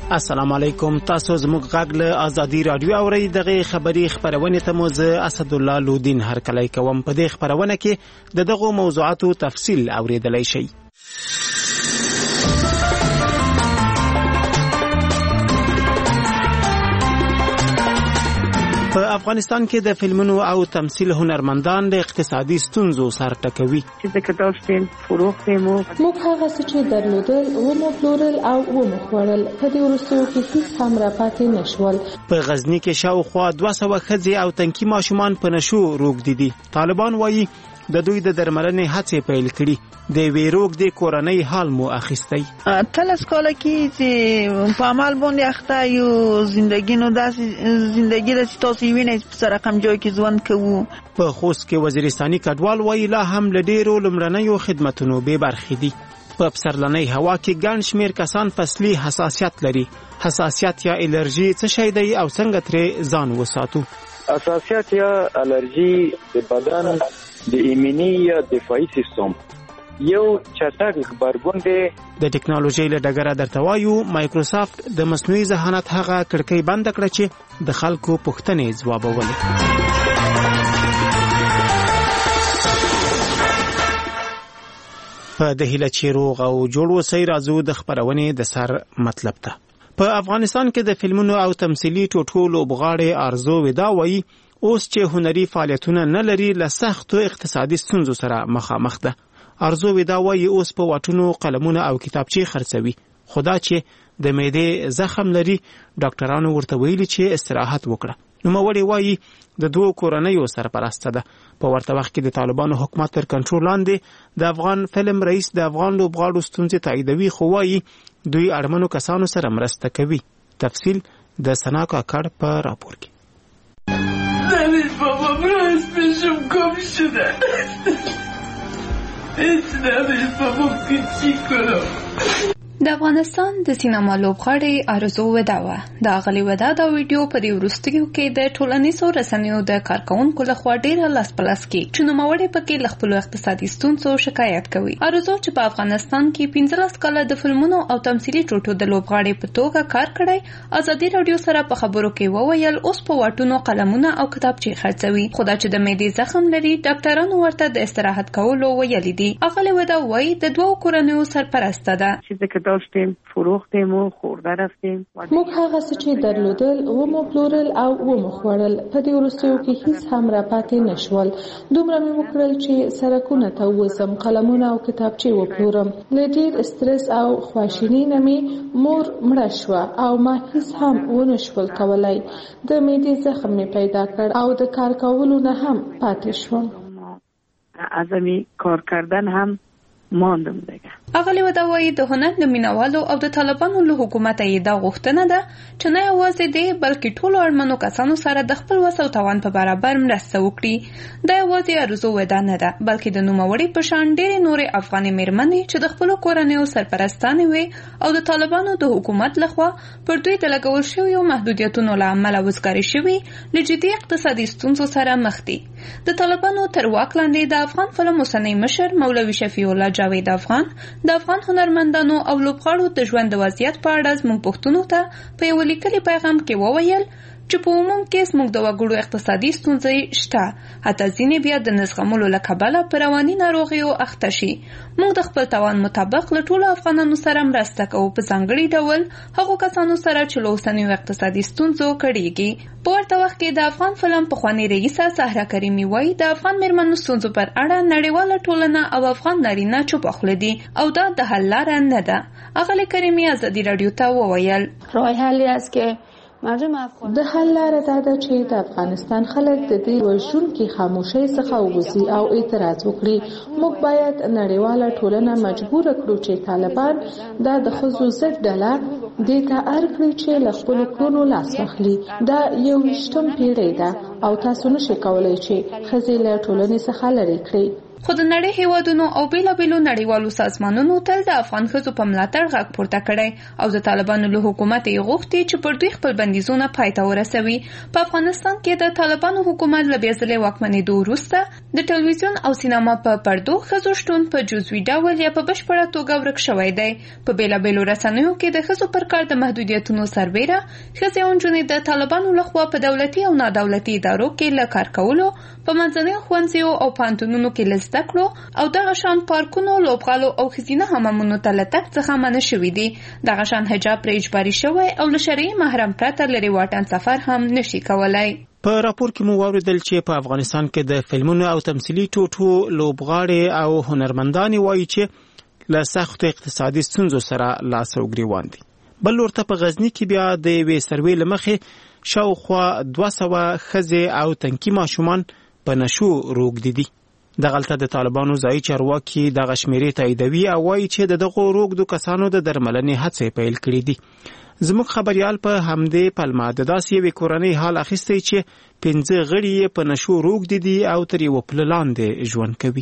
السلام علیکم. تاسو زموږ غږ له ازادي رادیو اورئ. دغه خبری خبرونه ته مو زه اسد الله لودین هرکلی کوم. په دې خبرونه کې دغه موضوعاتو تفصیل اوریدلای شئ. په افغانستان کې د فلمونو او تمثيل هنرمندان د اقتصادي ستونزو سره ټکوي. چې د کتاب فلم فروختم موږ هغه څه چې درلودل و مو پلورل او و مو خوړل په دې وروستیو کې هیڅ هم را پاتې نشول. په غزنی کې شاوخوا 200 ښځې او تنکي ماشومان په نشو روږدي دي. طالبان وایي د دوی د درملنې هڅې پیل کړي. د ویروګ د کورنۍ حال مو اخیستی. تلس کاله کې چې په عمل باندې اخته یو زندگی نو داسې زندگی د تاسو وینئ په سره رقم جوړ کې ژوند کوو. په خوست کې وزیرستاني کډوال وایي لا هم له ډیرو لمړنیو خدماتونو بې برخې دي. په پسرلنۍ هوا کې ګڼ شمېر کسان فصلي حساسیت لري. حساسیت یا الرژي څه شی دی او څنګه ترې ځان وساتو؟ حساسیت یا الرژي د بدن د ایمني یا دفاعي سیستم یو چټک خبرګون دی. د ټکنالوژي له ډګره درته وایو مایکروسافت د مصنوعي ذهانت هغه کړکۍ بند کړه چې د خلکو پوښتنې ځوابولې. په د هیله چې روغ او جوړ وسې راځو د خبرونې د سر مطلب ته. په افغانستان کې د فلمونو او تمثيلي ټوټو لوبغاړي ارزو ودا وایي اوس چې هنري فعالیتونه نه لري له سختو اقتصادي ستونزو سره مخامخ ده. ارزو ودا وایي اوس په واټونو قلمونه او کتابچې خرڅوي. خدا چې د معدې زخم لري ډاکټرانو ورته ویلي چې استراحت وکړه. نو موري وایي د دوه کورنیو سرپرسته ده. په ورته وخت کې د طالبانو حکومت تر کنټرول لاندې د افغان فلم رئیس د افغان لوبغاړو ستونزې تاییدوي، خو وایي دوی اړمنو کسانو سره مرسته کوي. تفصیل د سنا کاکړ په راپور کې. نوید بابا براز پیشم گم شده. هیچ نوید بابا چی کنم. د افغانستان د سینما لوبغاړي ارزو ودا وه. د اغلی ودا دا ویډیو په دې وروستیو کې د ټولنیزو رسنیو د کارکونکو لخوا ډیره لاس پلاس کې چې نوموړي پکې له خپلو اقتصادي ستونزو شکایت کوي. ارزو چې په افغانستان کې 15 کاله د فلمونو او تمثيلي ټوټو د لوبغاړي په توګه کار کړی، ازادي رادیو سره په خبرو کې وویل اوس په واټونو قلمونه او کتابچې خرڅوي. خدا چې د معدې زخم لري ډاکټرانو ورته د استراحت کولو ویلي دي. اغلی ودا وایي د دوه کورنیو سرپرسته ده. داشتیم فروختیم و خورده رفتیم. موږ هغه څه چې درلودل و مو پلورل او و مو خوړل په دې وروستیو کې هیڅ هم را پاتې نشول. دومره مې وکړل چې سرکونه ته وزم، قلمونه او کتابچې وپلورم. له ډیر استرس او خواشینۍ نه مې مور مړه شوه او ما هیڅ هم ونه شول کولای. د معدې زخم مې پیدا کړ او د کار کولو نه هم پاتې شوم. ازمی کار کردن هم ماندم دیگه. اغلی ودا وایي د هنر د مینوالو او د طالبانو له حکومت یې دا غوښتنه ده چې نه یوازې دی بلکې ټولو اړمنو کسانو سره د خپل وس او توان په برابر مرسته وکړي. دا یوازې ارزو ودا نه ده بلکې د نوموړي په شان ډېرې نورې افغاني میرمنې چې د خپلو کورنیو سرپرستانې وي او د طالبانو د حکومت لخوا پر دوی د لګول شویو محدودیتونو له امله وزګارې شوي له جدي اقتصادي ستونزو سره مخ دي. د طالبانو تر واک لاندې د افغان فلم اوسنی مشر مولوي شفیع الله جاوید افغان د افغان هنرمندانو او لوبغاړو د ژوند د وضعیت په اړه زموږ پښتنو ته په یو لیکلي پیغام کې وویل چې په عموم کې زموږ د وګړو اقتصادي ستونزې شته، حتی ځینې بیا د نزغملو له کبله په رواني ناروغیو اخته شي. موږ د خپل توان مطابق له ټولو افغانانو سره مرسته کوو، په ځانګړي ډول هغو کسانو سره چې له اوسنیو اقتصادي ستونزو کړېږي. په ورته وخت کې د افغان فلم پخوانۍ رئیسه سهره کریمي وایي د افغان میرمنو ستونزو پر اړه نړیواله ټولنه او افغان نارینه چوپ خوله دي او دا د حل لاره نه ده. اغلی کریمي ازادي رادیو ته وویل راه حلی است که د حل لاره دا ده چې د افغانستان خلک د دې وژونکي خاموشۍ څخه ووځي او اعتراض وکړي. موږ باید نړیواله ټولنه مجبور کړو چې طالبان دا د ښځو ضد ډله دې ته اړ کړي چې له خپلو کړنو لاس واخلي. دا 21 پیړۍ ده او تاسو نشئ کولی چې ښځې له ټولنې څخه لرې کړئ. خو د نړۍ هیوادونو او بیلابیلو نړیوالو سازمانونو تل د افغان ښځو په ملاتړ غږ پورته کړی او د طالبانو له حکومت یې غوښتي چې پر دوی خپل بندیزونه پای ته ورسوي. په افغانستان کې د طالبانو حکومت له بیا ځلې واکمنېدو وروسته د ټلویزیون او سینما په پردو ښځو شتون په جزوي ډول یا په بشپړه توګه ورک شوی دی. په بیلابیلو رسنیو کې د ښځو پر کار د محدودیتونو سربیره ښځې او نجونې د طالبانو لخوا په دولتي او نادولتي ادارو کې له کار کولو، په منځنیو ښوونځیو او پوهنتونونو کې له زده کړو او دغه شان پارکونو، لوبغالو او ښځینه حمامونو ته له تګ څخه منع شوي دي. دغه شان حجاب پرې اجباري شوی او له شرعي محرم پرته لرې واټن سفر هم نشي کولی. په راپور کې مو واوریدل چې په افغانستان کې د فلمونو او تمثیلي ټوټو لوبغاړي او هنرمندان وایي چې له سختو اقتصادي ستونزو سره لاس او ګریوان دي. بل ورته په غزني کې بیا د یوې سروې له مخې شاوخوا 200 ښځې او تنکي ماشومان په نشو روږدي دي. دغلته د طالبانو ځایي چارواکي دغه شمیرې تاییدوي او وایي چې د دغو روږدو کسانو د درملنې هڅې پیل کړي دي. زموږ خبريال په همدې پلمه د داسې یوې کورنۍ حال اخیستی چې 15 غړي یې په نشو روږدي دي او تر یوه پله لاندې ژوند کوي.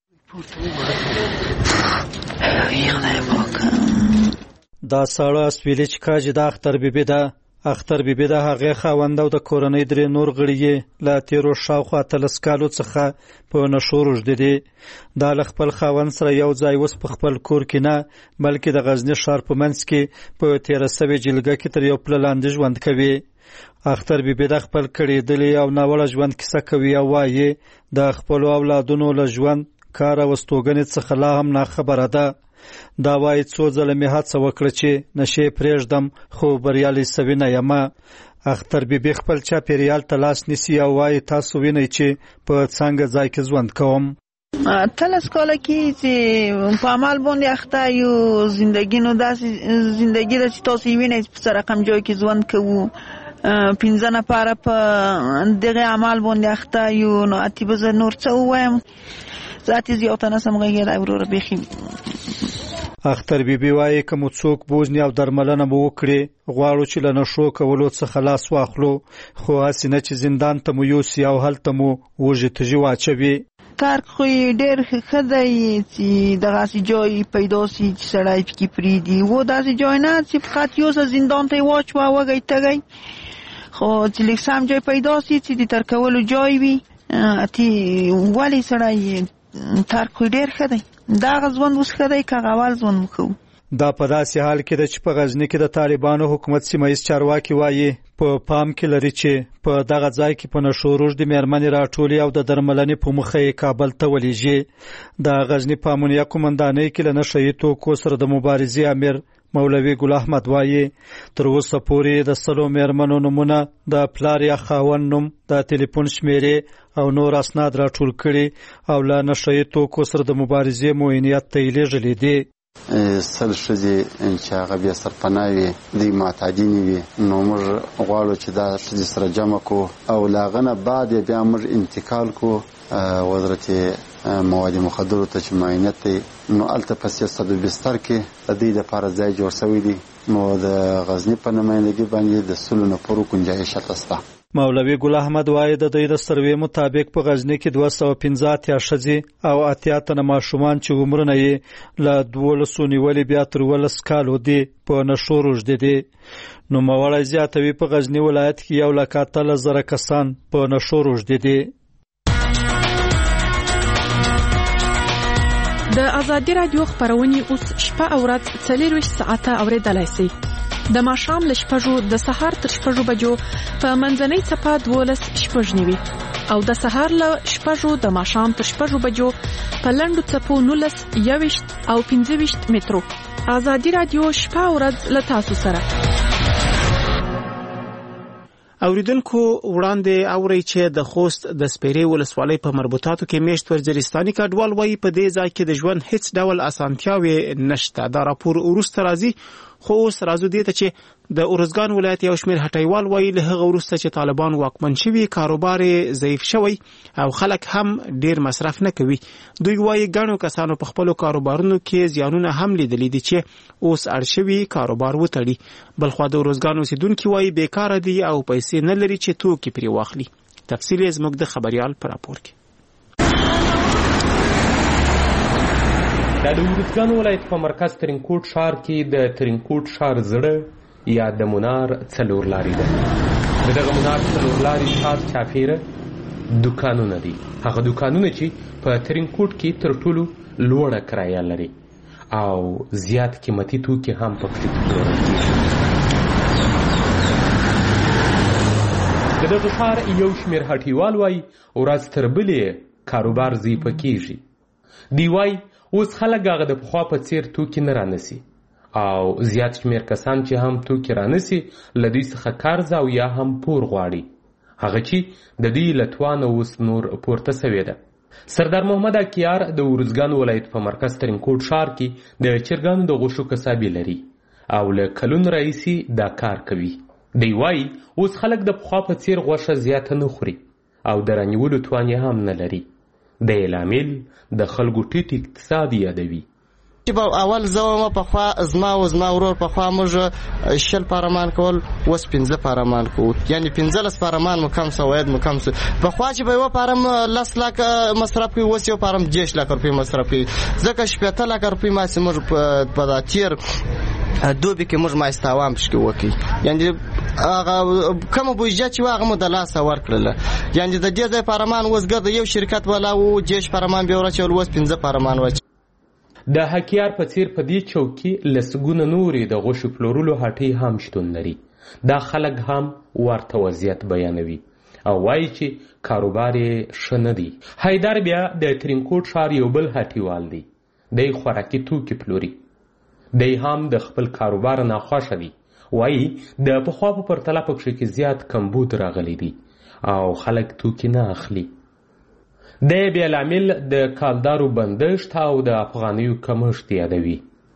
دا ساړه اسویلي چې کاجي د اختر بیبي ده. اختر بیبي د هغې خاوند او د کورنۍ درې نور غړي یې له تیرو شاوخوا 13 کالو څخه په نشو روږدي دي. دا له خپل خاوند سره یو ځای اوس په خپل کور کې نه بلکې د غزني ښار په منځ کې په 13 سوې جلګه کې تر یو پله لاندې ژوند کوي. اختر بیبي د خپل کړېدلي او ناوړه ژوند کیسه کوي او وایي د خپلو اولادونو له ژوند کار او استوګنې څخه لا هم ناخبره ده. دا وایي څو ځله مې هڅه وکړه چې نشې پرېږدم خو بریالی سوي نه یم. اختر بیبي خپل چاپېریال ته لاس نیسي او وایي تاسو وینئ چې په څنګه ځای کې ژوند کوم. 13 کاله کې چې په عمل باندې اخته یو زندگی نو داسې زندگی ده چې تاسو وینئ په څه رقم جای کې ژوند کوو. 15 نفره په دغه عمل باندې اخته یو. نو اتی به نور څه ووایم، ذاتي زیاته نسم غږیدای وروره بیخي. اختر بیبي وایي که مو څوک بوزني او درملنه مو وکړي غواړو چې له نشو کولو څخه لاس واخلو، خو هسې نه چې زندان ته مو یوسي او هلته مو وږې تږي واچوي. کار خو یې ډېر ښه دی چې دغسې جای پیدا سي چې سړی پکې پرېږدي. و داسې جای نه چې فقط یوسه زندان ته یې واچوه وږی تږی، خو چې لږ سم جای پیدا سي چې د تر کولو جای وي. اتې ولې سړی ترک خو ډېر ښه دی. دغه ژوند اوس ښه دی که هغه اول ژوند وکوو. دا په داسې حال کې ده چې په غزني کې د طالبانو حکومت سیمهیز چارواکي وایي په پام کې لري چې په دغه ځای کې په نشو روږدې مېرمنې راټولي او د درملنې په موخه یې کابل ته ولیږي. د غزني په امنیه قومندانۍ کې له نشه یي توکو سره د مبارزې امیر مولوي ګل احمد وایي تر اوسه پورې د 100 مېرمنو نومونه، د پلار یا خاوند نوم، د ټلیفون شمیرې او نور اسناد راټول کړي او له نشه یي توکو سره د مبارزې معاینات ته یې لیږلي دي. 100 ښځې چې هغه بیا سرپناه وي، دوی معتادینې وي، نو موږ غواړو چې دا ښځې سره جمع کړو او له هغه نه بعد بیا موږ انتقال کړو وزارت مواد مخدرو ته چې معاینت دی. نو هلته په 300 بستر کې د دوی دپاره ځای جوړ شوی دی. نو د غزني په نمایندګي باندې د 100 نفرو گنجایش هلته شته. مولوي ګل احمد وایي د دوی د سروې مطابق په غزني کې 215 ښځې او 80 تنه ماشومان چې عمرونه یې له 12 نیولې بیا تر 12 کالو دي په نشو روږدي دي. نوموړی زیاتوي په غزني ولایت کې 1,13,000 کسان په نشو روږدي دي. د ازادي رادیو خبرونه اوس شپه او ورځ 24 ساعته اوریدلای شئ. د ماښام له 6 د سهار تر 6 بجو په منځنۍ څپه 12 نیوي او د سهار له 6 د ماښام تر 6 بجو په لنډو څپو 19 21 او 25 مترو. ازادي رادیو شپه او ورځ له تاسو سره. اوریدونکو وړاندې اوري چې د خوست د سپیرې ولسوالۍ په مربوطاتو کې میشت ورزرستاني کډوال وایي په دې ځای کې د ژوند هیڅ ډول اسانتیاوي نشته. دا راپور وروسته راځي، خو اوس راځو دې ته چې د اورزګان ولایت یو شمېر هټیوال وایي له هغه وروسته چې طالبان واکمن شوي کاروبار ضعیف شوی او خلک هم ډیر مصرف نه کوي. دوی وایي ګڼو کسانو په خپلو کاروبارونو کې زیانونه هم لیدلي دي چې اوس اړ شوي کاروبار وتړي. بلخوا د اورزګان اوسیدونکي وایي بیکاره دي او پیسې نه لري چې توکي پرې واخلي. تفصیل یې زموږ د خبريال په راپور کې. دا د ارزګان ولایت په مرکز ترینکوټ ښار کې د ترینکوټ ښار زړه یا د منار څلور لارې ده. د دغه منار څلور لارې ښار چاپیره دوکانونه دي. هغه دوکانونه چې په ترینکوټ کې تر ټولو لوړه کرایه لري او زیات قیمتي توکي هم پکې پلورل کېږي. د دغه ښار یو شمېر هټیوال وایي ورځ تر بلې کاروبار ضعیفه کېږي. دی وایي اوس خلک هغه د پخوا په څیر توکي نه رانسي او زیات شمېر کسان چې هم توکي رانسي له دوی څخه قرض او یا هم پور غواړي، هغه چې د دوی له توانه اوس نور پورته سوې ده. سردار محمد اکیار د ارزګان ولایت په مرکز ترینکوټ ښار کې د چرګانو د غوښو کسابي لري او له کلونو راهیسې دا کار کوي. دی وایي اوس خلک د پخوا په څیر غوښه زیاته نه خوري او د رانیولو توان یې هم نه لري. د لامل د خلکو ټیټ اقتصاد یادوي. چې په اول زه پخوا زما ورور پخوا موږ 10 پارمان کول، اوس 15 پارمان کوو، یعنی 15 پارمان مو کم سوید مو کم سو. پخوا چې به یو پارم 10 لک مصرف کوي، اوس یو پارم 10 لک روپۍ مصرف کوي. ځکه 15 لک روپۍ ما چې موږ په دا تیر دوبي کې موږ ما استوام شکې وکړي، یعنی هغه کومه بودجه چې هغه مو د لاسه ورکړله. یعنی د دې ځای پارمان اوس ګرد یو شرکت ولا و 10 پارمان به ورچول، اوس 15 پارمان وچ. د حکیار په څیر په دې چوک کې لسګونه نورې د غوښو پلورلو هټۍ هم شتون لري. دا خلک هم ورته وضعیت بیانوي او وایي چې کاروبار یې ښه نه دی. حیدر بیا د ترینکوټ ښار یو بل هټیوال دی. دی خوراکي توکي پلوري. دی هم د خپل کاروبار ناخوښه دی. وایي د پخوا په پرتله په کښې کې زیات کمبود راغلی دی او خلک توکي نه اخلي. د بیا لامل د کالدارو بندښت او د افغانیو کمښت یادوي.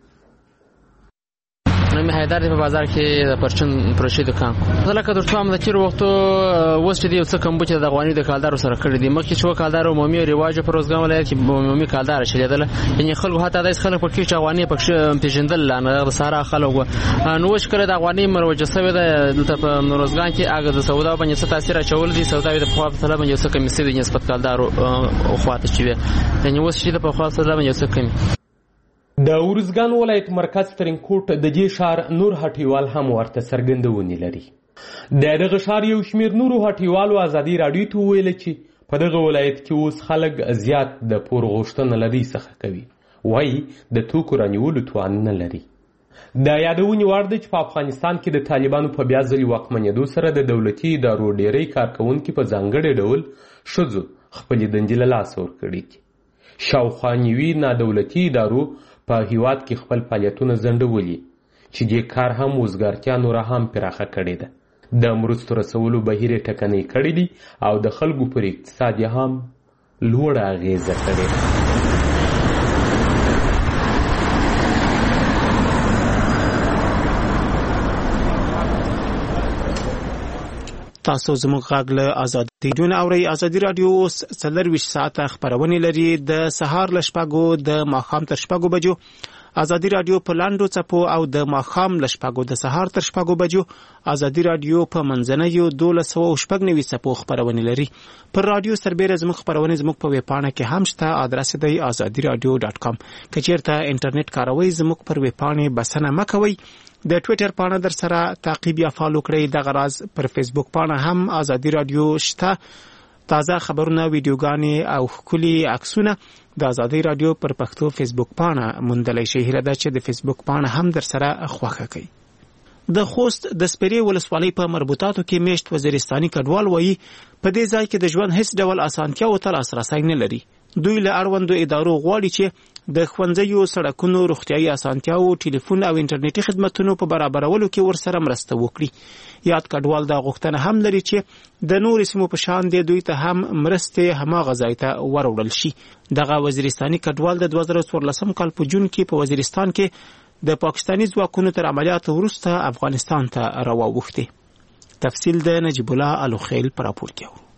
نوم حیدر دی، په بازار کې د پرچون پروشي دکان زه لکه درته هم د تېرو وختو اوس چې دی یو څه کمبود چې د افغانیو د کالدارو سره کړي دي. مخکې چې کالدار عمومي رواج په ارزګان ولایت کې عمومي کالدار چلېدله، یعنې خلکو حتی داسې خلک پکې چې افغاني پکې پېژندل نه د سهارا خلک وو. نو اوس کله د افغاني مروجه سوې ده دلته په ارزګان کې هغه د سودا باندې څه تاثیر اچول دي. سودا د پخوا په طلب باندې څه کمې سوي دي نسبت کالدارو خواته چې وي، یعنې اوس چې د پخوا سودا باندې څه کمې. د ارزګان ولایت مرکز ترینکوټ د دې ښار نور هټیوال هم ورته څرګندونې لري. د دغه ښار یو شمېر نورو هټیوالو ازادي راډیو ته وویله چې په دغه ولایت کې اوس خلک زیات د پور غوښتنه له دوی څخه کوي. وایي د توکو رانیولو توان نه لري. د یادونې وړ ده چې په افغانستان کې د طالبانو په بیا ځلې واکمنېدو سره د دولتي ادارو ډېری کارکوونکي په ځانګړي ډول ښځو خپلې دندې له لاسه ورکړي دي. شاوخوا نوي نادولتي ادارو په هیواد کې خپل فعالیتونه ځنډولي چې دې کار هم وزګارتیا نوره هم پراخه کړې ده. د مرستو رسولو بهیر یې ټکنی کړی دی او د خلکو پر اقتصاد یې هم لوړه اغیزه کړې ده. تاسو زموږ غږ له ازادي راډیو نه اورئ. ازادي راډیو اوس 24 ساعته خپرونې لري، د سهار له 6 د ماښام تر 6 بجو. ازادي راډیو په لاندو څپو او د ماښام له 6 د سهار تر 6 بجو. ازادي راډیو په منځنیو 1290 څپو خپرونې لري. پر رادیو سربېره زموږ خپرونې زموږ په ویب پاڼه کې هم شته. آدرس دی azadiradio.com. که چیرته انټرنیټ کاروئ زموږ پر ویب پاڼې بسنه مه کوئ. د ټوئیټر پاڼه در سره تعقیب یا فالو کړئ. د غراز پر فیسبوک پاڼه هم ازادي رادیو شته. تازه خبرونه، ویډیوګانې او ښکلي عکسونه د ازادي رادیو پر پښتو فیسبوک پاڼه موندلی شئ. هیله ده چې د فیسبوک پاڼه هم در سره خوښه کړئ. د خوست د سپیرې ولسوالۍ په مربوطاتو کې میشت وزیرستاني کډوال وایي په دې ځای کې د ژوند هیڅ ډول اسانتیاو ته لاسرسی نه لري. دوی له اړوندو ادارو غواړي چې د ښوونځیو، سړکونو، روغتیايي اسانتیاو، ټلیفون او انټرنیټي خدمتونو په برابرولو کې ورسره مرسته وکړي. یاد کډوال دا غوښتنه هم لري چې د نورو سیمو په شان دی دوی ته هم مرستې هماغه ځای ته وروړل شي. دغه وزیرستاني کډوال د 2014 کال په جون کې په وزیرستان کې د پاکستاني ځواکونو تر عملیاتو وروسته افغانستان ته راووښتي. تفصیل د نجیب الله الوخیل پر راپور کې.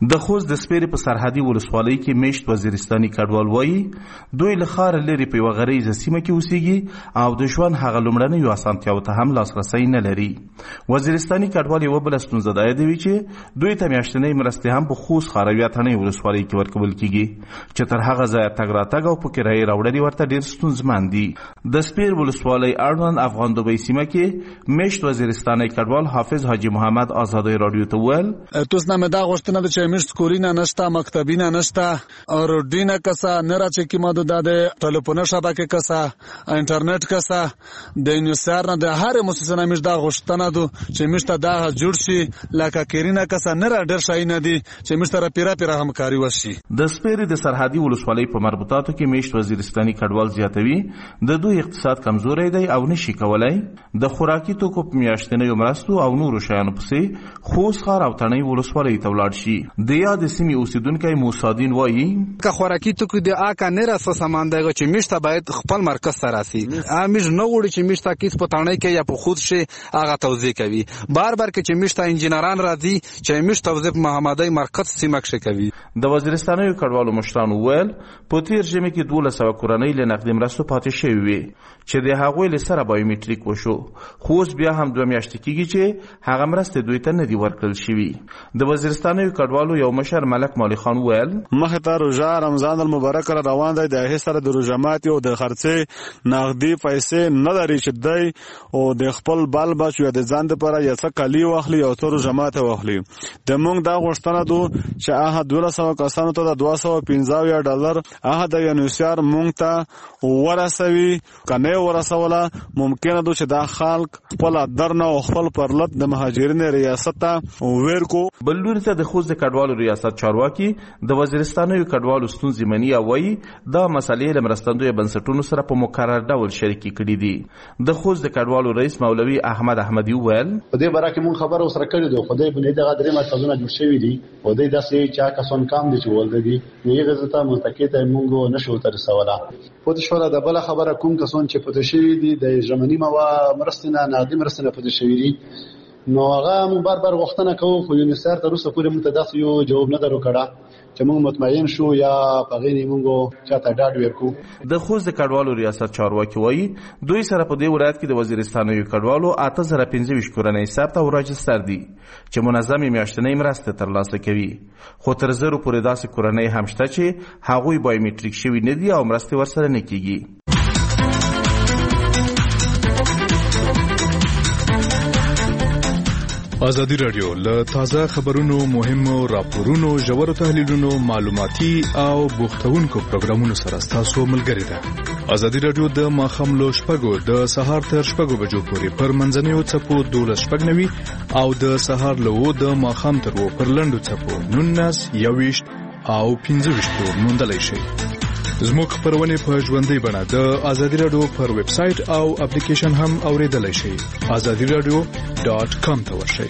د خوست د سپیرې په سرحدي ولسوالۍ کې میشت وزیرستاني کډوال وایي دوی له ښاره لرې په یوه غریزه سیمه کې اوسېږي او د ژوند هغه لومړنیو اسانتیاوو ته هم لاسرسی نه لري. وزیرستاني کډوال یوه بله ستونزه دا یادوي چې دوی ته میاشتنۍ مرستې هم په خوست ښاروي اتنۍ ولسوالۍ کې ورکول کېږي چې تر هغه ځایه تګ راتګ او په کرایې راوړل ورته ډېر ستونزمن دي. د سپیر ولسوالۍ اړوند افغان دوبۍ سیمه کې میشت وزیرستاني کډوال حافظ حاجي محمد ازادۍ راډیو ته وویل توسنامه دا غوښتنه ده چې میشت کورینه نشته، مکتبینه نشته، روډینه کسه نه راچې کې ماده ده، ټلیفون شبکه کسه، انټرنیټ کسه د انسار نه د هر مؤسسه میشت دا غوښتنه ده چې میشت دا جوړ شي لکه کورینه کسه نه را ډېر شي نه دي چې میشت را پیرا همکاري وشي. د سپیرې د سرحدي ولسوالۍ په مربوطاتو کې میشت وزیرستاني کډوال زیاتوي د دوی اقتصاد کمزوری دی او نشي کولای د خوراکي توکو په میاشتنیو مرستو او نورو شیانو پسې خوست ښار او تڼۍ ولسوالۍ ته ولاړ شي. د یاد سیمې اوسیدونکی موسادین وایي که خوراکي توکو د آکا نه راسه سامان دی چې میشته باید خپل مرکز ته راسي. امیش نه غوړي چې میشته کیس په تڼۍ کې یا په خوست شي هغه توزیع کوي. بار کې چې میشته انجینران راځي چې میشته توزیع محمدي مرکز سیمه کې کوي. د وزیرستاني کډوالو مشرانو ویل په تیر ژمي کې 1200 کورنۍ له نقدي مرستو پاتې شوي وي چې د هغوی له سره بایومټریک وشو. خوست بیا هم 2 میاشتې کېږي چې هغه مرستې دوی ته نه دي ورکړل شوي. د وزیرستاني کډوالو یو مشر ملک مالی خان ویل مخه ته روژه رمضان المبارک را روان دی، د هغې سره د روژه ماتي او د خرڅې نغدي پیسې نه لري چې دی او د خپل بال بچو یا د ځان دپاره یا څه کالي واخلي او څه روژه ماتی واخلي. د موږ دا غوښتنه ده چې هغه 1200 کسانو ته د $250 هغه د یونیسیار موږ ته ورسوي. که نه یې ورسوله ممکنه ده چې دا خلک خپل درنه او خپل پرلط د مهاجرین ریاست ته ویر کو. بل لوري ته د خوست د کډوالو ریاست چارواکي د وزیرستاني کډوالو ستونزې مني او وایي دا مسلې له مرستندویه بنسټونو سره په مکرر ډول شریکې کړي دي. د خوست د کډوالو رئیس مولوي احمد احمدي وویل په دې باره کې مونږ خبره ورسره کړې ده، خو دوی بنې دغه درې مرکزونه جوړ شوي دي او دوی داسې چا کسان کام دي چې ولده دي نو هغې ځای ته منطقې ته مونږ نشو ته رسولی. پوه شوله د بله خبره کوم کسان چې پته شوي دي د ژمني مرستې نه نغدي مرستې نه پته شوي دي نو هغه مونږ بار غوښتنه کوو خو یونیسار تر اوسه پورې مونږ ته داسې یو جواب نه درو کړه چې مونږ مطمئن شو یا په هغې نه مونږ چاته ډاډ ورکړو. د خوست د کډوالو ریاست چارواکي وایي دوی سره په دې ولایت کې د وزیرستاني کډوالو 8025 کورنۍ ثبت او راجستر دي چې منظمې میاشتنۍ مرستې ترلاسه کوي. خو تر 1000 پورې داسې کورنۍ هم شته چې هغوی بایومټریک شوي نه دي او مرستې ورسره نه کېږي. ازادي راډیو له تازه خبرونو، مهمو راپورونو، ژورو تحلیلونو، معلوماتي او بوختونکو پروګرامونو سره تاسو ملګری ده. ازادي راډیو د ماښام له 6 د سهار تر 6 بجو پورې پر منځنیو څپو 12:90 او د سهار له 2 د ماښام تر 2 پر لنډو څپو 19 21 او 25 موندلای شئ. زموږ خبرونه په ژوندۍ بڼه د ازادي راډیو پر ویب سټ او اپلیکیشن هم اوریدلای شئ. azadiradio.com ته ورشئ.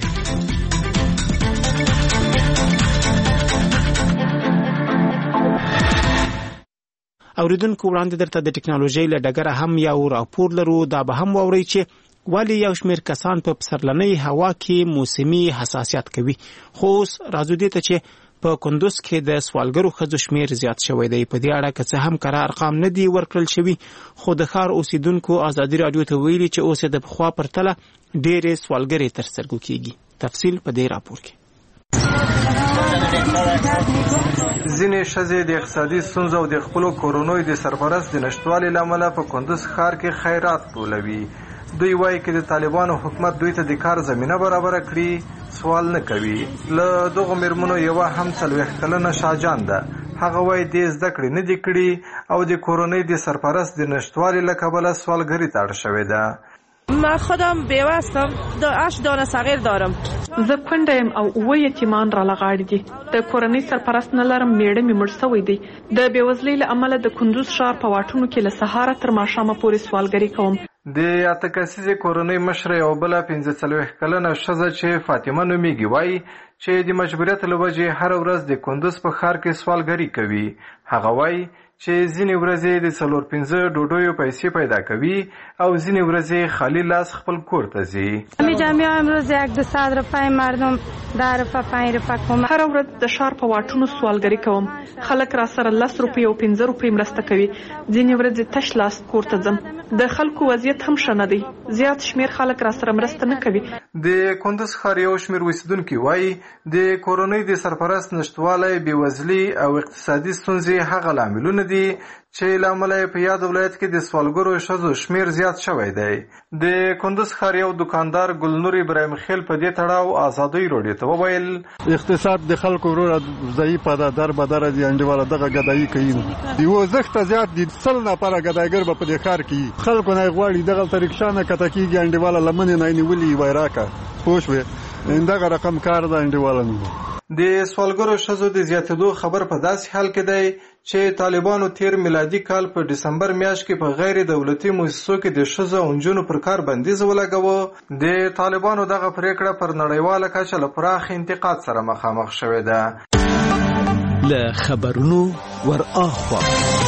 اوریدونکو وړاندې درته د ټکنالوژي له ډګره هم یو راپور لرو. دا به هم واورئ چې ولی یو شمېر کسان په پسرلنۍ هوا کې موسمي حساسیت کوي. خو راځو دې ته چې په کندوز کې د سوالګرو ښځو شمېر زیات شوی دی. په دې اړه که څه هم کره ارقام نه دي ورکړل شوي خو د ښار اوسیدونکو ازادي راډیو ته ویلي چې اوس د پخوا پرتله ډېرې سوالګرې تر سترګو کېږي. تفصیل په دې راپور کې. ځینې ښځې د اقتصادي ستونزو او د خپلو کورنیو د سرپرست د نشتوالي له امله په کندوز ښار کې خیرات ټولوي. دوی وایي که د طالبانو حکومت دوی ته د کار زمینه برابره کړي سوال نه کوي. له دغو میرمنو یوه هم 40 کلنه شاهجان ده. هغه وایي دې زده کړې نه دي کړي او د کورنۍ د سرپرست د نشتوالي له کبله سوالګري ته اړ شوې ده. من خودم بیوه هستم، 8 دانه صغیر دارم. زه کونډه یم او 7 یتیمان را لغاړي دي. د کورنۍ سرپرست نه لرم، میړه مې مړ شوی دی. د بېوزلۍ له امله د کندوز ښار په واټونو کې له سهاره تر ماښامه پورې سوالګري کوم. د 8 کسیزې کورنۍ مشره یو بله 45 کلنه ښځه چې فاطمه نومیږي وایي چې د مجبوریت له وجې هره ورځ د کندوز په ښار کې سوالګري کوي. هغه وایي چې ځینې ورځې د 4-5 ډوډیو پیسې پیدا کوي او ځینې ورځې خالی لاس خپل کور ته ځي. می جمعی امروز 100 روپای مردم 10 روپای 5 روپای کوم. هر ورځ د شار په واټونو سوالګری کوم. خلک را سره 10 روپۍ او 15 روپۍ مرسته کوي. ځینې ورځې تش لاس کور ته ځم. د خلکو وضعیت هم ښه نه دی. زیات شمیر خلک را سره مرسته نه کوي. د کندز ښار یو شمیر اوسیدونکي وایي د کورنۍ د سرپرست نشتوالی، بېوزلي او اقتصادي ستونزې هغه لاملونه دي چې له امله یې په یاد ولایت کې د سوالګرو ښځو شمیر زیات شوی دی. د کندز ښار یو دکاندار ګلنور ابراهیم خیل په دې تړاو ازادۍ راډیو ته وویل اقتصاد د خلکو وروره ضعیفه ده، در به دره دي انډیواله دغه ګدایي کوي. یو زښته زیات دي 100 نفره ګدایګر به په دې ښار کې خلکو نه غواړي دغلته رکشا نه کته کېږي انډیواله لمنې نه یې نیولي وای راکه پوه شوې دغه رقم کار ده انډیواله نه. د سوالګرو ښځو د زیاتېدو خبر په داسې حال کې دی چې طالبانو تیر میلادي کال په ډسمبر میاشت کې په غیر دولتي مؤسسو کې د ښځو او نجونو پر کار بندیز ولګاوه. د طالبانو دغه پریکړه پر نړیواله کچه له پراخ انتقاد سره مخامخ شوې ده. له خبرونو ور اخوا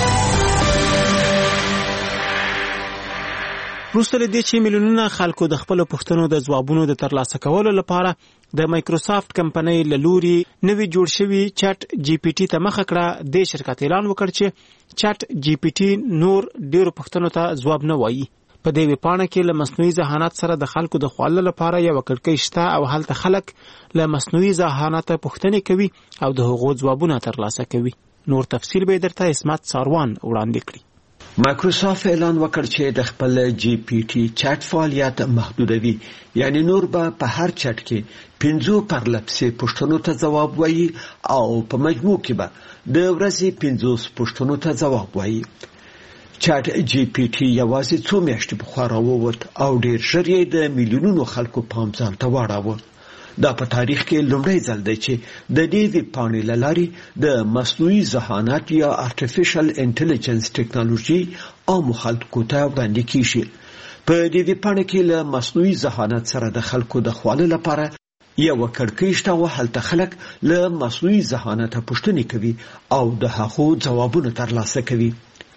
وروسته له دې چې میلیونونه خلکو د خپلو پوښتنو د ځوابونو د ترلاسه کولو لپاره د مایکروسافت کمپنۍ له لوري نوی جوړ شوي چټ جی پی ټي ته مخه کړه، د شرکت اعلان وکړ چې چټ جی پی ټي نور ډیرو پوښتنو ته ځواب نه وایي. په دې ویبپاڼه کې له مصنوعي ذهانت سره د خلکو د خوړلو لپاره یو کړکۍ شته او هلته خلک له مصنوعي ذهانت پوښتنې کوي او د هغو ځوابونه ترلاسه کوي. نور تفصیل به درته اسمت ساروان وړاندې کړي. مایکروسافت اعلان وکړ چې د خپل جی پی ټي چټ فعالیت محدودوي، یعنی نور به په هر چټ کې 15 پرلپسې پوښتنو ته ځواب وایي او په مجموع کې به د ورځې 50 پوښتنو ته ځواب وایي. چټ جی پی ټي یوازې څو میاشتې پخوا راووت او ډېر ژر یې د میلیونونو خلکو پام ځان ته واړاوه. دا په تاریخ کې لومړی ځل دی چې د دې ویبپاڼې له لارې د مصنوعي ذهانت یا آرټیفیشل انټیلیجنس ټیکنالوژي عامو خلکو ته وړاندې کیږي. په دې ویبپاڼه کې له مصنوعي ذهانت سره د خلکو د خوړلو لپاره یو کړکۍ شته او هلته خلک له مصنوعي ذهانت پوښتنې کوي او د هغو ځوابونه ترلاسه کوي.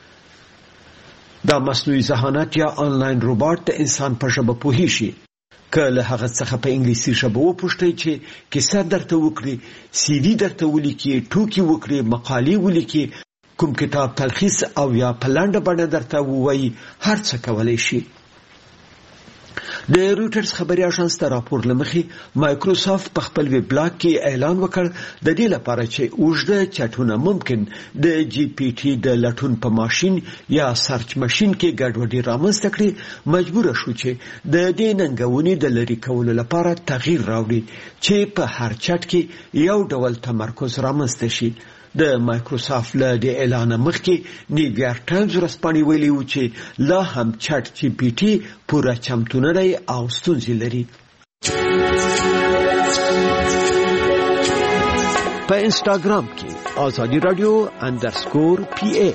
دا مصنوعي ذهانت یا آنلاین روباټ د انسان په ژبه پوهیږي. که له هغه څخه په انګلیسي ژبه وپوښتئ چې کیسه درته وکړي، سی وي درته ولیکي، ټوکې وکړي، مقالې ولیکي، کوم کتاب تلخیص او یا په لنډه بڼه درته ووایي، هر څه کولی شي. د رویټرز خبري اژانس ته راپور لمخې مایکروسافت په خپل ویب بلاګ کې اعلان وکړ د دې لپاره چې اوږده چټونه ممکن د جی پی ټي د لټون په ماشين یا سرچ ماشين کې ګډوډي رامنځته کړي، مجبور شو چې د دې ننګونې د لري کولو لپاره تغییر راوړي چې په هر چټ کې یو ډول تمرکز رامنځته شي. د مایکروسافت له دې اعلان مخکې نیویارک ټایمز ورځپاڼې ویلي و چې لا هم چټ جی پی ټي پوره چمتو نه دی او ستونزې لري. په انسټاګرام کې آزادي رادیو _PA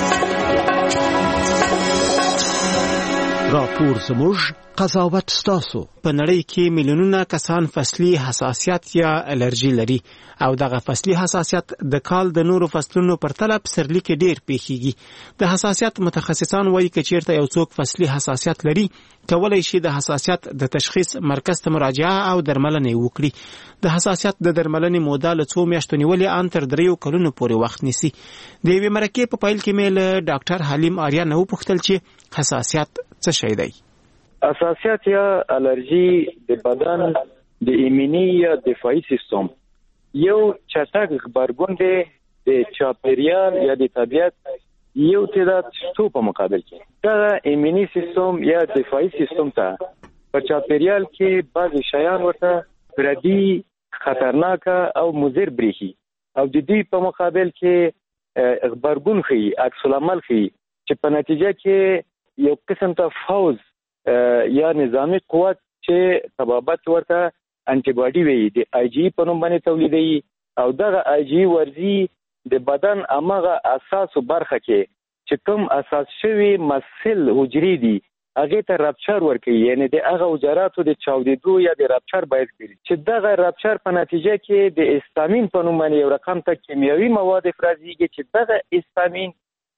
راپور زموږ قضاوت ستاسو. په نړۍ کې میلیونونه کسان فصلي حساسیت یا الرجی لري او دغه فصلي حساسیت د کال د نورو فصلونو پر تله پسرلي کې ډیر پیښیږي. د حساسیت متخصصان وایي چې چیرته یو څوک فصلي حساسیت لري کولای شي د حساسیت د تشخیص مرکز ته مراجعه او درملنه وکړي. د حساسیت د درملنې موده له 2 میاشتو نیولې ان تر 3 کلونو پورې وخت نیسي. د یوې مرکې په پیل کې مې له ډاکټر حلیم آریا نه وپوښتل چې حساسیت څه شی دی. حساسیت یا الرژي د بدن د ایمني یا دفاعي سیستم یو چټک غبرګون دی د چاپیریال یا د طبیعت یو تعداد شتو په مقابل کې. دا ایمني سیستم یا دفاعي سیستم ته په چاپیریال کې بعض شیان ورته پردي، خطرناک او مضر بریښي او د دې په مقابل کې غبرګون ښيي، عکس العمل ښيي چې په نتیجه کې یو قسم ته فوز یا نظامی قوت چې طبابت ورته انټي باډي وي د آی جی په نوم باندې تولیدوي او دغه آی جی ورزي د بدن امغه اساسو برخه کې چې کوم اساس شوی مسل حجري دي هغه ته رپچر ورکوي، یعنی د هغه حجراتو د چاودیدو یا د رپچر باعث ګرځي چې دغه رپچر په نتیجه کې د هیستامین په نوم باندې یو رقم ته کیمیاوي مواد افرازيږي چې دغه هیستامین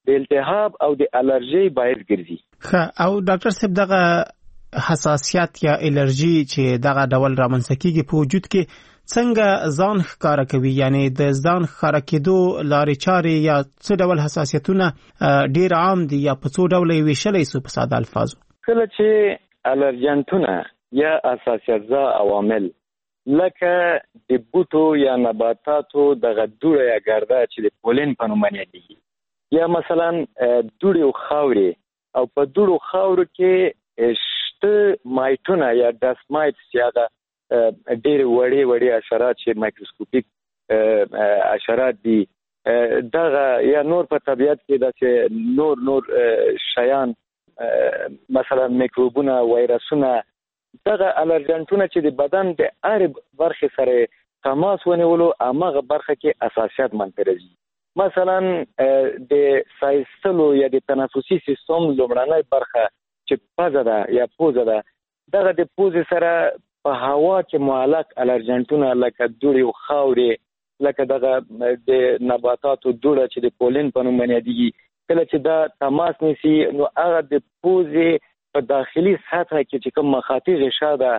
د التهاب او د الرجي باعث ګرځي. او ډاکټر صاحب دغه حساسیت یا الرجي چې دغه ډول رامنځته کیږي په وجود کې څنګه ځان ښکارا کوي، یعنی د ځان ښکارا کېدو لارې چارې یا څه ډول حساسیتونه ډیر عام دي یا په څو ډول ویشلای سو په ساده الفاظو؟ کله چې الرجنټونه یا حساسیت زا عوامل لکه د بوټو یا نباتاتو دغه دوړه یا ګرده چې د پولین په نوم یادېږي، یا مثلا دوړې او خاورې، او په دوړو خاورو کې شته مایټونه یا ډست مایټس یا ډېر وړې حشرات چې مایکروسکوپیک حشرات دي، دغه یا نور په طبیعت کې داسې نور شیان مثلا میکروبونه، وایرسونه، دغه الرجنټونه چې د بدن د هرې برخې سره تماس ونیولو هماغه برخه کې حساسیت منځته راځي. مثلا د سایستلو یا د تنفسي سیستم لومړنۍ برخه چې پزه ده یا پوزه ده، دغه د پوزې سره په هوا کې معلق الرجنټونه لکه دوړې او خاورې، لکه دغه د نباتاتو دوړه چې د پولین په نوم یادېږي، کله چې دا تماس نیسي نو هغه د پوزې په داخلي سطحه کې چې کوم مخاطي غشا ده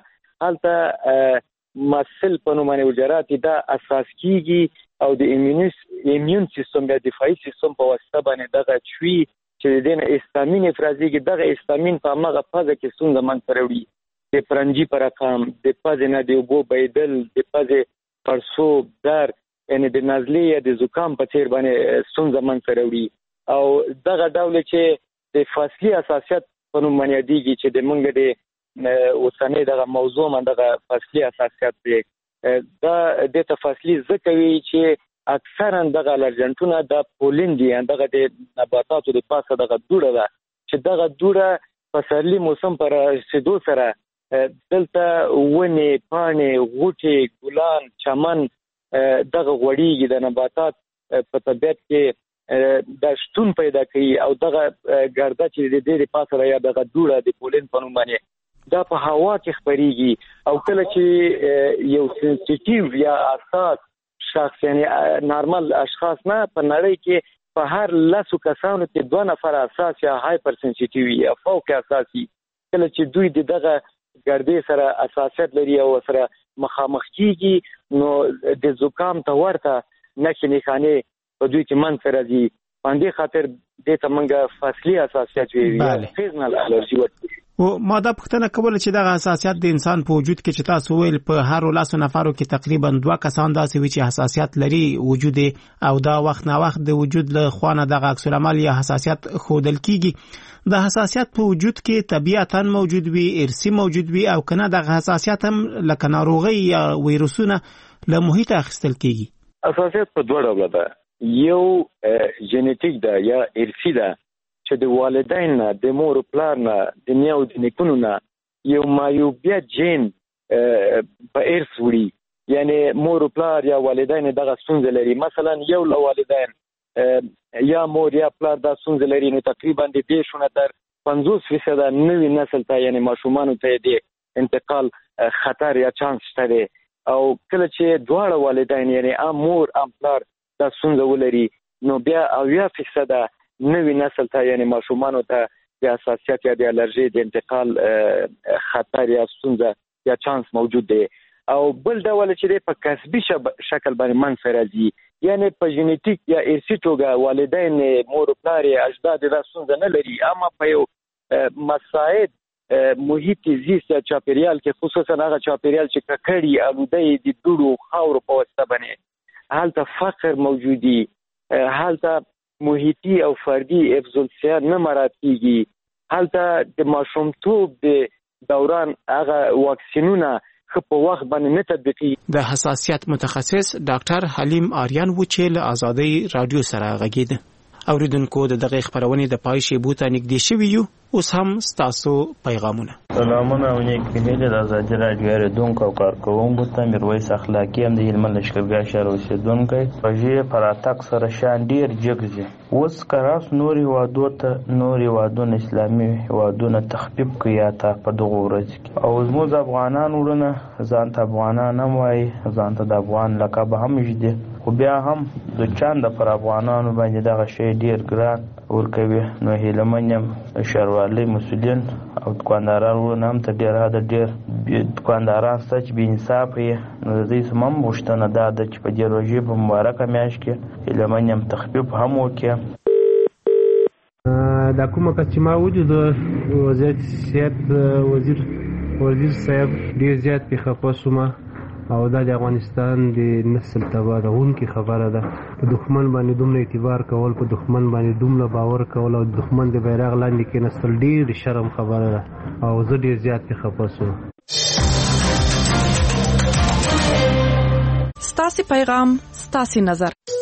هلته مسل په نوم باندې حجرات دا اساس کیږي او د ایمیون سیستم یا دفاعي سیستم په واسطه باندې دغه چوي چې د دې هستامین افرازيږي، دغه هستامین په هغه فازه کې ستونزه منځته راوړي، د پرنجي پر رقم، د پزې نه د اوبو بهیدل، د پزې پړسوب، درد، یعنی د نزلې یا د زکام په څیر باندې ستونزه منځته راوړي. او دغه ډول چې د فصلي حساسیت په نوم باندې یادېږي چې د موږ د اوسنۍ دغه موضوع من دغه فصلي حساسیت دی، دا د تفصیلی ځکه وی چې اکثرا دغه الرجنټونه د پولین دي، دغه د نباتاتو د پاسه دغه دوړه ده چې دغه دوړه په سرلي موسم پر رسیدو سره دلته ونې، پاڼې، غوټې، ګلان، چمن دغه غوړیږي، د نباتات په طبیعت کې د شتون پیدا کوي او دغه ګرده چې د دې پاسه یا دغه دوړه د پولین په نوم باندې دا په هوا کې خپريږي. او کله چې یو سنسټیټیو یا حساس شخص یعنی نارمل اشخاص نه، په نړۍ کې په هر 10 کسانو کې 2 نفر حساس یا هایپر سنسټیټیو یا فوق حساسي، کله چې دوی دغه ګردې سره حساسیت لري او سره مخامخ کیږي نو د زکام ته ورته نښې نښانې په دوی کې منځته راځي. باندې خاطر دې ته موږ فصلي حساسیت ویل، سیزنل الرجي ورته. او ما دا پوښتنه کوله چې دغه حساسیت د انسان په وجود کې چې تاسو ویل په هر 10 نفرو کې تقریبا 2 کسان داسې وي چې حساسیت لري وجود، او دا وخت نه وخت د وجود له خوانه دغه عکس العمل یا حساسیت خودل کیږي. د حساسیت په وجود کې طبيعتاً موجود وي، ارثي موجود وي، او کنه دغه حساسیت هم لکه ناروغي یا ویروسونه له محیط اخیستل کیږي. حساسیت په دوه ډوله ده، یو ژنټیک ده یا ارثي ده چې د والدین نه، د مور او پلار نه، د نیو د نیکونو نه یو مایوبیا جین په ارث وړي، یعنی مور او پلار یا والدین دغه ستونزه لري. مثلا یو له والدین یا مور یا پلار دا ستونزه لري نو تقریبا د دې شونه تر 50% نوی نسل ته یعنی ماشومان ته د انتقال خطر یا چانس شته. او کله چې دواړه والدین یعنی ام مور ام پلار دا ستونزه ولري نو بیا 80% نوی نسل ته یعنی ماشومان ته د حساسیت یا د الرجي د انتقال خطر یا ستونزه یا چانس موجود دی. او بل ډول چې په کسبي شکل باندې منځته راځي، یعنی په ژنټیک یا ارثي توګه والدین، مور او پلار، اجداد دا ستونزه نه لري، اما په یو مساعد محیط زیست یا چاپیریال کې، خصوصا هغه چاپیریال چې ککړی آلوده د دوړو خاورو په واسطه باندې هلته فقر موجودي، هلته محیطي او فردي حفظ الصحه نه مراعات کیږي، هلته د ماشومتوب د دوران هغه واکسینونه په وخت باندې نه تطبیقي. د حساسیت متخصص ډاکټر حلیم آریان و چې له آزادۍ رادیو سره غږیده. اوریدونکو دغه خبرونه د پای شی بوته نږدې شوی یو، اوس هم ستاسو پیغامونه. سلامونه او نیک هیله د آزادۍ رادیو ریډونکو او کارکوونکو ته میرویس اخلاقی هم د هلمند لشکرګاه شهر اوسیدونکی پژې پراتک سره شان ډیر جګزي. اوس کراس نوري وادونه اسلامي وادونه تخفیف کیا تا په دغه ورځ کې، او زموږ افغانان ورونه ځان ته افغانان هم وایي، ځان ته د افغان لقب هم جدي، خو بیا هم د چانده پر افغانانو باندې دغه شی ډیر ګران ورکوي. نو هیلمن یم ښاروالۍ مسؤلین او دکانداران ورونه هم تر ډېره حده ډېر دکانداران شته چې بې انصافه یې. نو د دوی څخه هم غوښتنه دا ده چې په دې روژې په مبارکه میاشت کې هیلمن یم تخفیف هم وکړي. دا کومه کس چې ما ولید وزارت صحت وزیر صاحب ډېر زیات پې خفه شومه او دا د افغانستان د نسل تباهونکې خبره ده. په دښمن باندې دومره اعتبار کول، په دښمن باندې دومره باور کول او دښمن د بیرغ لاندې کېناستل ډېر شرم خبره ده او زه ډېر زیات پې خفه شوم. ستاسې پیغام ستاسې نظر.